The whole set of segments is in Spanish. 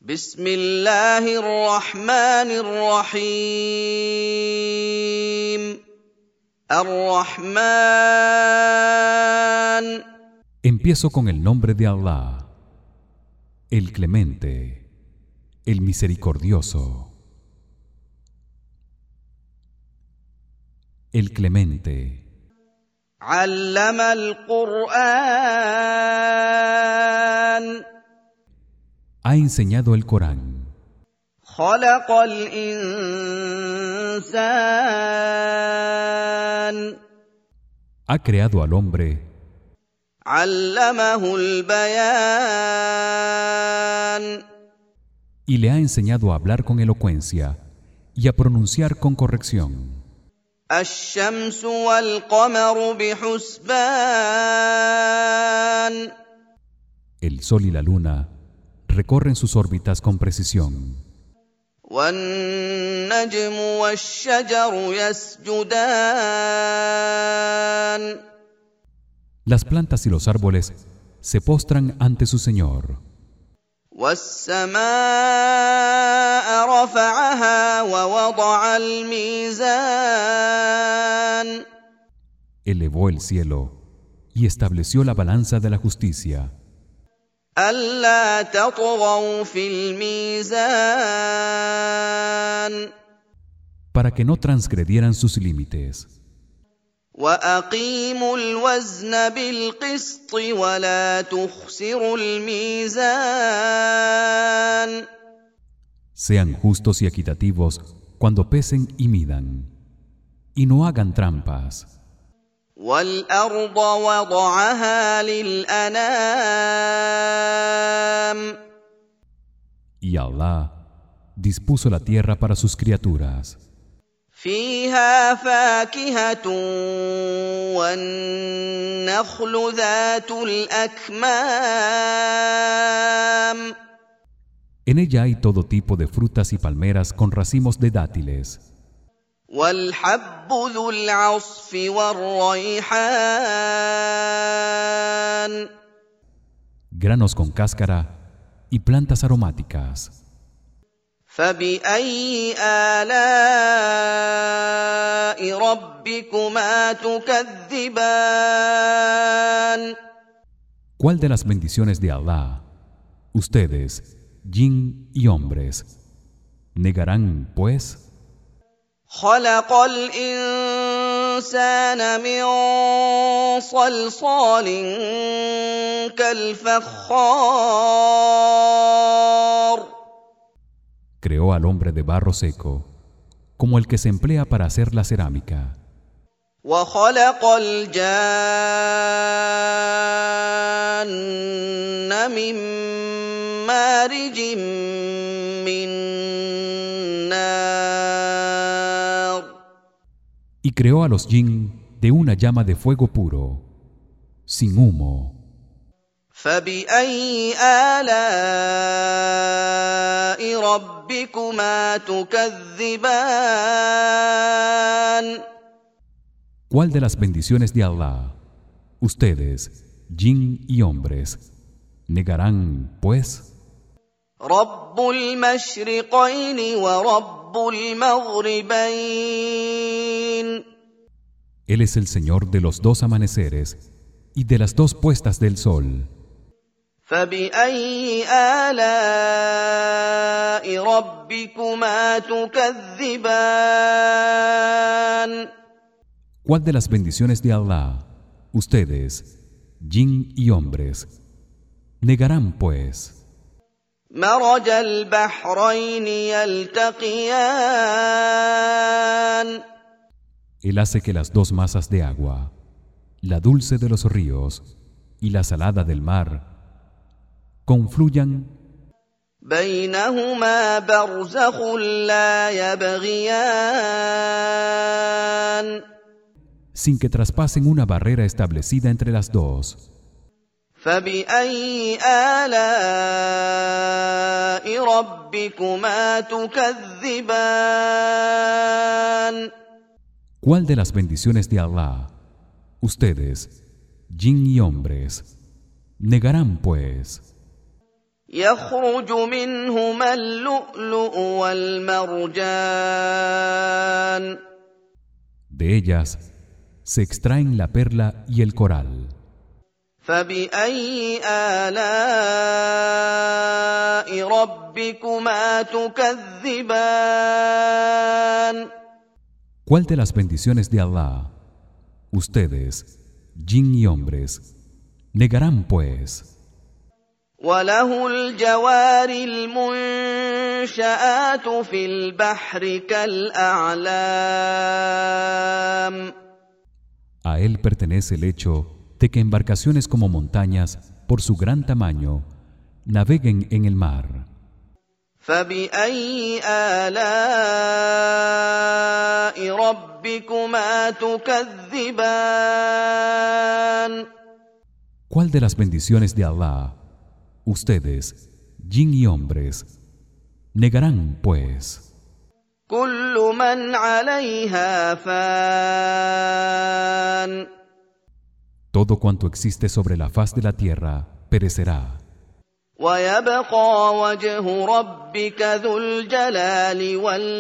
بسم الله الرحمن الرحيم الرحمن. Empiezo con el nombre de Allah, el Clemente, el Misericordioso. El Clemente. علم القرآن. Ha enseñado el Corán. خلق الإنسان. Ha creado al hombre. علمه البيان. Y le ha enseñado a hablar con elocuencia y a pronunciar con corrección. الشمس والقمر بحسبان. El sol y la luna recorren sus órbitas con precisión. والنجم والشجر يسجدان. Las plantas y los árboles se postran ante su Señor. والسماء رفعها ووضع الميزان. Elevó el cielo y estableció la balanza de la justicia. ألا تطغوا في الميزان. Para que no transgredieran sus límites. وأقيموا الوزن بالقسط ولا تخسروا الميزان. Sean justos y equitativos cuando pesen y midan, y no hagan trampas. والأرض وضعها للأنام. Y Allah dispuso la tierra para sus criaturas. فيها فاكهة والنخل ذات الأكمام. En ella hay todo tipo de frutas y palmeras con racimos de dátiles. والحب ذو العصف والريحان. Granos con cáscara y plantas aromáticas. فبأي آلاء ربكما تكذبان. ¿Cuál de las bendiciones de Allah ustedes, jin y hombres, negarán, pues? خلق الإنسان من صلصال كالفخار. Creó al hombre de barro seco, como el que se emplea para hacer la cerámica. وخلق الجان من مارج من نار. Y creó a los jin de una llama de fuego puro, sin humo. فبأي آلاء ربكما تكذبان. ¿Cuál de las bendiciones de Allah ustedes, jin y hombres, negarán, pues? رب المشرقين ورب المغربين. Él es el Señor de los dos amaneceres y de las dos puestas del sol. فبأي آلاء ربكما تكذبان. ¿Cuál de las bendiciones de Allah ustedes, jin y hombres, negarán, pues? مرج البحرين يلتقيان. Él hace que las dos masas de agua, la dulce de los ríos y la salada del mar, confluyan. بينهما برزخ لا يبغيان. Sin que traspasen una barrera establecida entre las dos. فبأي آلاء ربكما تكذبان. ¿Cuál de las bendiciones de Allah ustedes, jin y hombres, negarán, pues? يخرج منهما اللؤلؤ والمرجان De ellas se extraen la perla y el coral. فبأي آلاء ربكما تكذبان ¿Cuál de las bendiciones de Allah ustedes, jin y hombres, negarán pues? وله الجوار المنشآت في البحر كالأعلام A él pertenece el hecho de que embarcaciones como montañas, por su gran tamaño, naveguen en el mar. فبأي آلاء ربكما تكذبان ¿Cuál de las bendiciones de Allah ustedes, jin y hombres, negarán pues? كل من عليها فان Todo cuanto existe sobre la faz de la tierra perecerá. ويبقى وجه ربك ذو الجلال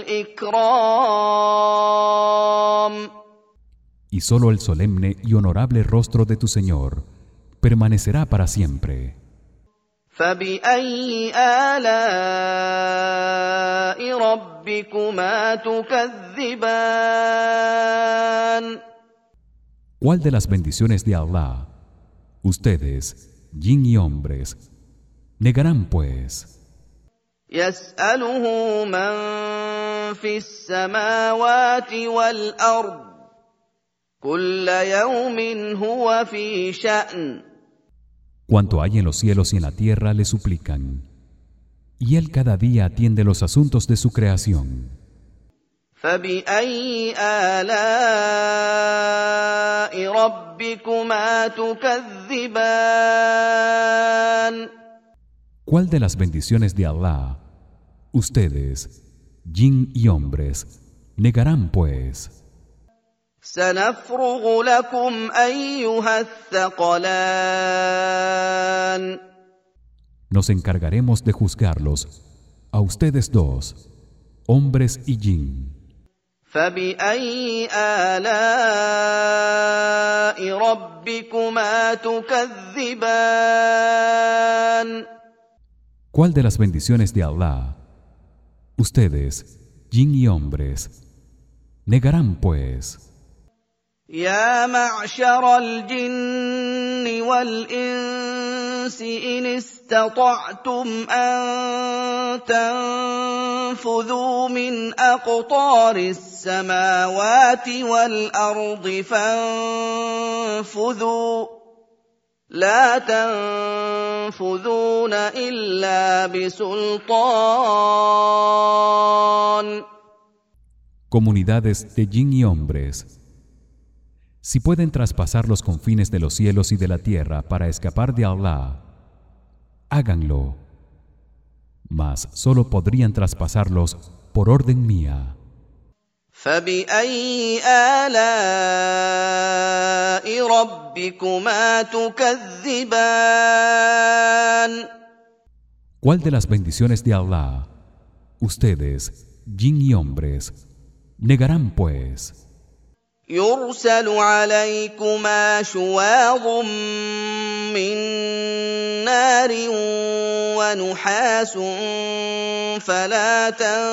والإكرام Y solo el solemne y honorable rostro de tu Señor permanecerá para siempre. فبأي آلاء ربكما تكذبان ¿Cuál de las bendiciones de Allah ustedes, jin y hombres, negarán pues? يسأله من في السماوات والأرض كل يوم هو في شأن Cuanto hay en los cielos y en la tierra le suplican, y él cada día atiende los asuntos de su creación. فبأي آلاء ربكما تكذبان ¿Cuál de las bendiciones de Allah ustedes, jin y hombres, negarán pues? سنفرغ لكم أيها الثقلان Nos encargaremos de juzgarlos a ustedes dos, hombres y jin. فبأي آلاء ربكما تكذبان ¿Cuál de las bendiciones de Allah ustedes, jin y hombres, negarán pues? يا معشر الجن والإنس إن استطعتم أن تنفذوا من أقطار السماوات والأرض فانفذوا لا تنفذون إلا بسلطان Comunidades de jin y hombres, si pueden traspasar los confines de los cielos y de la tierra para escapar de Allah, háganlo. Mas solo podrían traspasarlos por orden mía. فبأي آلاء ربكما تكذبان ¿Cuál de las bendiciones de Allah ustedes, jin y hombres, negarán pues? يرسل عليكما شواظ من نار ونحاس فلا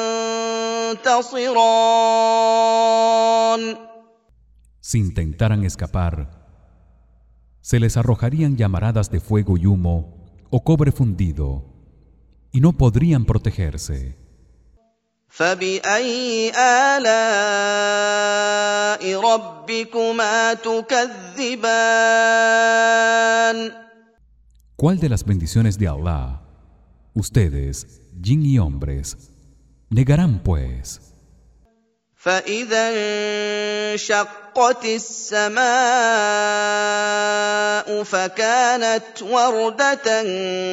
تنتصران Si intentaran escapar, se les arrojarían llamaradas de fuego y humo o cobre fundido, y no podrían protegerse. فبأي آلاء ربكما تكذبان ¿Cuál de las bendiciones de Allah ustedes, jin y hombres, negarán pues? فإذا انشقت السماء فكانت وردة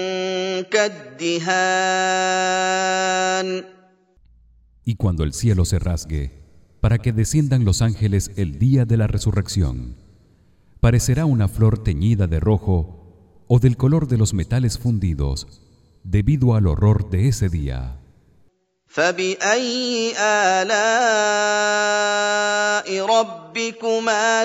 كالدهان Y cuando el cielo se rasgue para que desciendan los ángeles el día de la resurrección, parecerá una flor teñida de rojo o del color de los metales fundidos, debido al horror de ese día. فبأي آلاء ربكما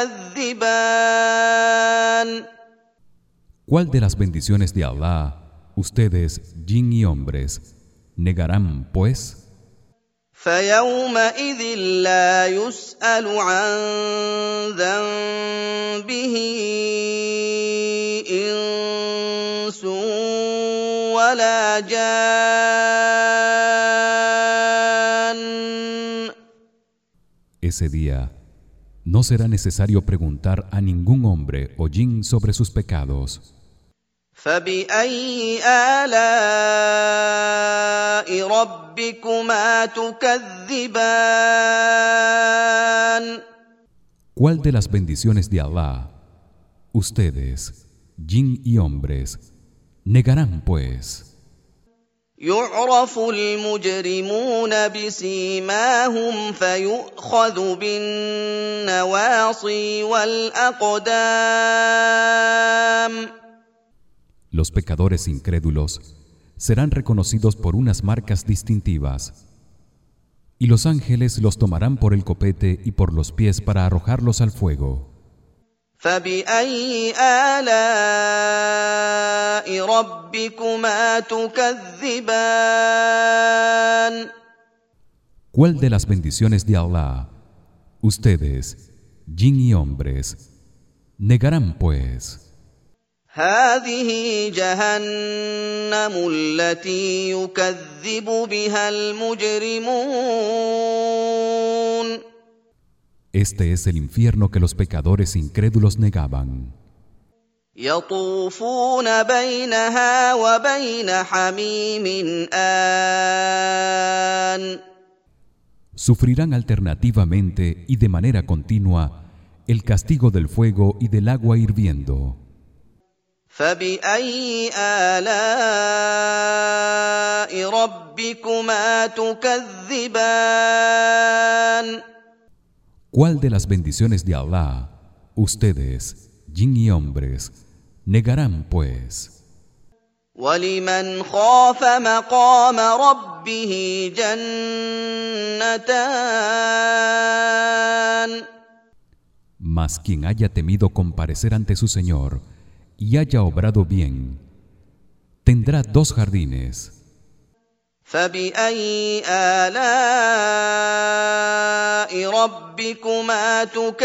تكذبان ¿Cuál de las bendiciones de Allah ustedes, jin y hombres, negarán, pues? فيومئذ لا يسأل عن ذنبه إنس ولا جان Ese día no será necesario preguntar a ningún hombre o jin sobre sus pecados. فبأي آلاء ربكما تكذبان ¿Cuál de las bendiciones de Allah ustedes, jin y hombres, negarán, pues? يعرف المجرمون بسيماهم فيؤخذ بالنواصي والأقدام Los pecadores incrédulos serán reconocidos por unas marcas distintivas, y los ángeles los tomarán por el copete y por los pies para arrojarlos al fuego. فبأي آلاء ربكما تكذبان ¿Cuál de las bendiciones de Allah ustedes, jin y hombres, negarán, pues? هذه جهنم التي يكذب بها المجرمون Este es el infierno que los pecadores incrédulos negaban. يطوفون بينها وبين حميم آن Sufrirán alternativamente y de manera continua el castigo del fuego y del agua hirviendo. فبأي آلاء ربكما تكذبان ¿Cuál de las bendiciones de Allah ustedes, jin y hombres, negarán, pues? ولمن خاف مقام ربه جنتان Mas quien haya temido comparecer ante su Señor y haya obrado bien, tendrá 2 jardines. فبأي آلاء ربكما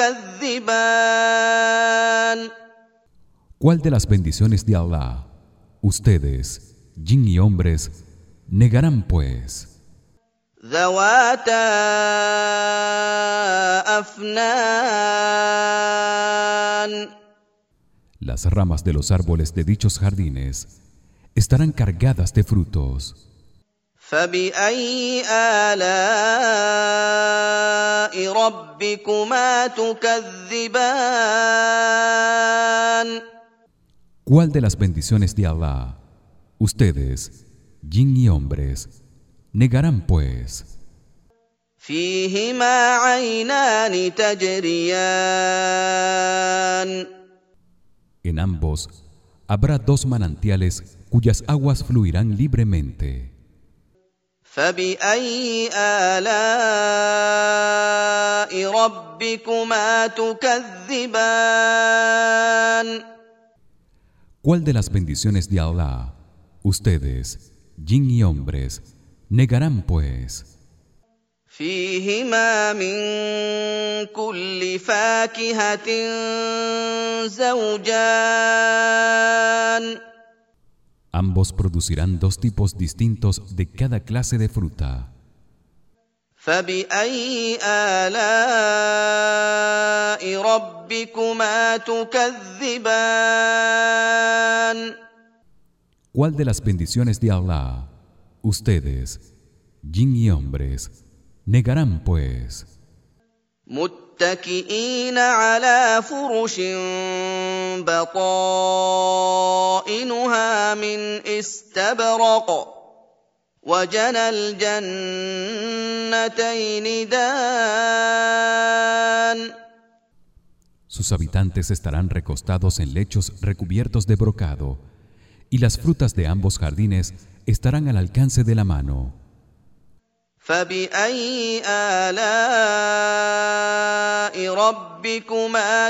تكذبان ¿Cuál de las bendiciones de Allah ustedes, jin y hombres, negarán, pues? ذواتا أفنان Las ramas de los árboles de dichos jardines estarán cargadas de frutos. فبأي آلاء ربكما تكذبان ¿Cuál de las bendiciones de Allah ustedes, jin y hombres, negarán, pues? فيهما عينان تجريان En ambos habrá 2 manantiales cuyas aguas fluirán libremente. فبأي آلاء ربكما تكذبان ¿Cuál de las bendiciones de Allah ustedes, jin y hombres, negarán, pues? فيهما من كل فاكهة زوجان Ambos producirán 2 tipos distintos de cada clase de fruta. فبأي آلاء ربكما تكذبان ¿Cuál de las bendiciones de Allah ustedes, jin y hombres, negarán, pues? متكئين على فرش بطائنها من استبرق وجنى الجنتين دان Sus habitantes estarán recostados en lechos recubiertos de brocado, y las frutas de ambos jardines estarán al alcance de la mano. فبأي آلاء ربكما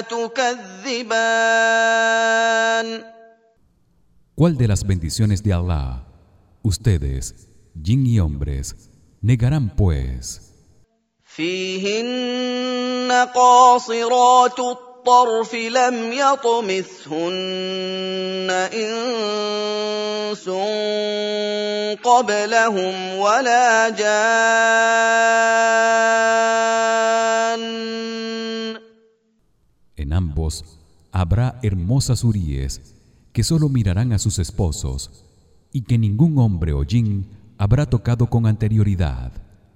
تكذبان ¿Cuál de las bendiciones de Allah ustedes, jin y hombres, negarán pues? فيهن قاصرات الطرف لم يطمثهن إنس قبلهم ولا جان. En ambos habrá hermosas huríes que solo mirarán a sus esposos y que ningún hombre o jin habrá tocado con anterioridad.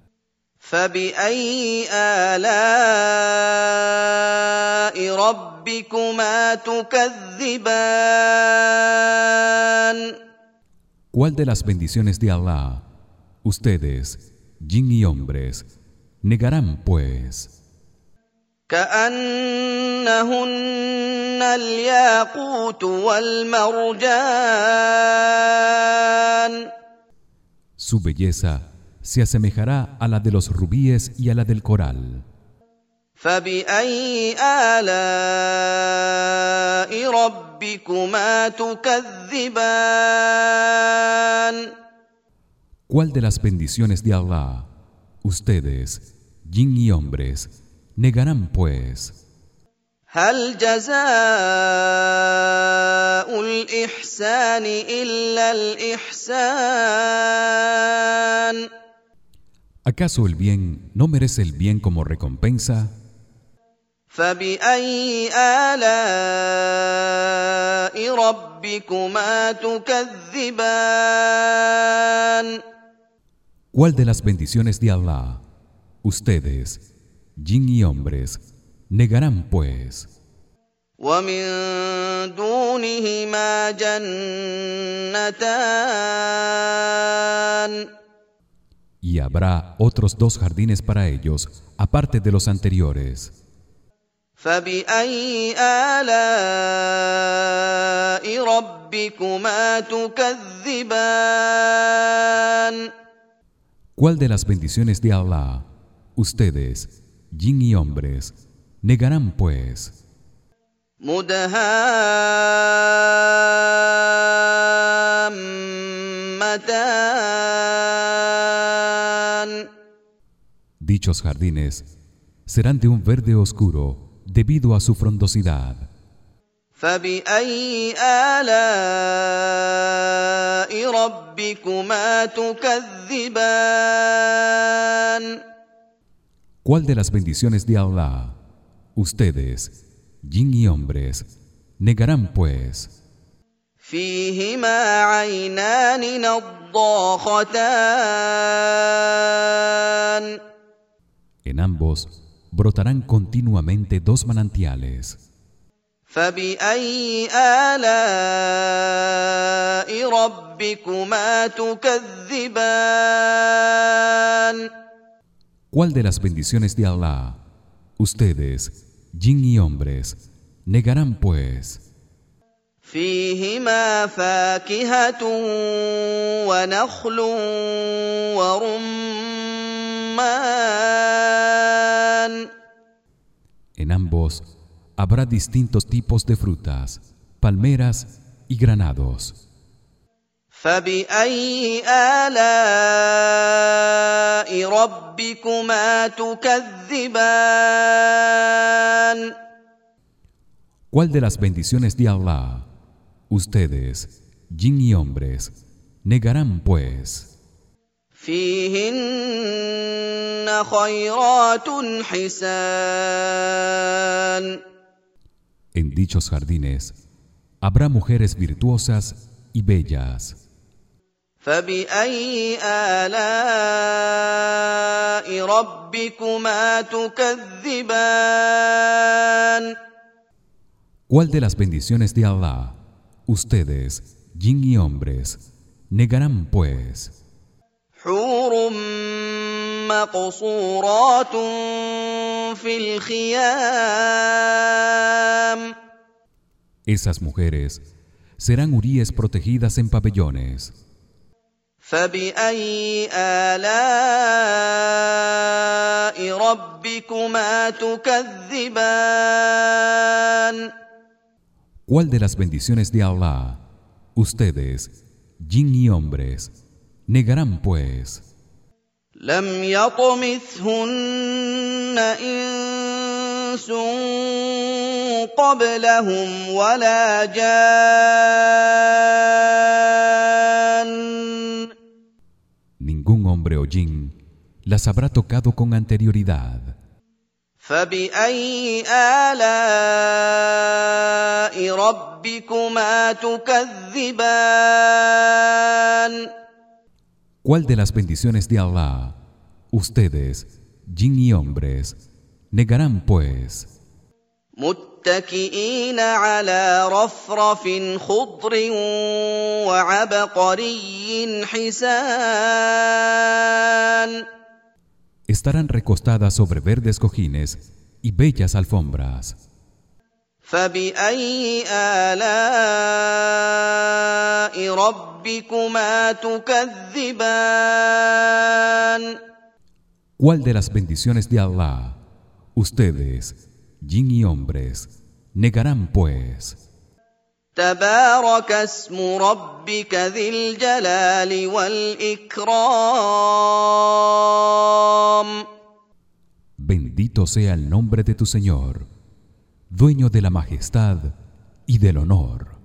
فبأي آلاء ربكما تكذبان ¿Cuál de las bendiciones de Allah ustedes, jin y hombres, negarán pues? كأنهن الياقوت والمرجان. Su belleza se asemejará a la de los rubíes y a la del coral. فبأي آلاء ربكما تكذبان ¿Cuál de las bendiciones de Allah ustedes, jin y hombres, negarán pues? هل جزاء الإحسان إلا الإحسان. ¿Acaso el bien no merece el bien como recompensa? فبأي آلاء ربكما تكذبان ¿Cuál de las bendiciones de Allah ustedes, jin y hombres, negarán pues? ومن دونهما جنتان. Y habrá otros dos jardines para ellos aparte de los anteriores. فبأي آلاء ربكما تكذبان ¿Cuál de las bendiciones de Allah ustedes, jin y hombres, negarán pues? مدهامتان. Dichos jardines serán de un verde oscuro debido a su frondosidad. فبأي آلاء ربكما تكذبان ¿Cuál de las bendiciones de Allah ustedes, jin y hombres, negarán pues? فيهما عينان نضاختان. En ambos brotarán continuamente dos manantiales. فبأي آلاء ربكما تكذبان ¿Cuál de las bendiciones de Allah ustedes, jin y hombres, negarán pues? فيهما فاكهة ونخل ورمان. En ambos habrá distintos tipos de frutas, palmeras y granados. فبأي آلاء ربكما تكذبان ¿Cuál de las bendiciones de Allah ustedes, jin y hombres, negarán pues? فيهن خيرات حسان. En dichos jardines habrá mujeres virtuosas y bellas. فبأي آلاء ربكما تكذبان ¿Cuál de las bendiciones de Allah ustedes, jin y hombres, negarán pues? حور مقصورات في الخيام. Esas mujeres serán huríes protegidas en pabellones. فبأي آلاء ربكما تكذبان ¿Cuál de las bendiciones de Allah ustedes, jin y hombres, negarán pues? لم يطمثهن إنس قبلهم ولا جان Ningún hombre o jin las habrá tocado con anterioridad. فبأي آلاء ربكما تكذبان ¿Cuál de las bendiciones de Allah ustedes, jin y hombres, negarán pues? متكئين على رفرف خضر وعبقري حسان Estarán recostadas sobre verdes cojines y bellas alfombras. فبأي آلاء ربكما تكذبان ¿Cuál de las bendiciones de Allah ustedes, jin y hombres, negarán pues? تبارك اسم ربك ذي الجلال والإكرام Bendito sea el nombre de tu Señor, dueño de la majestad y del honor.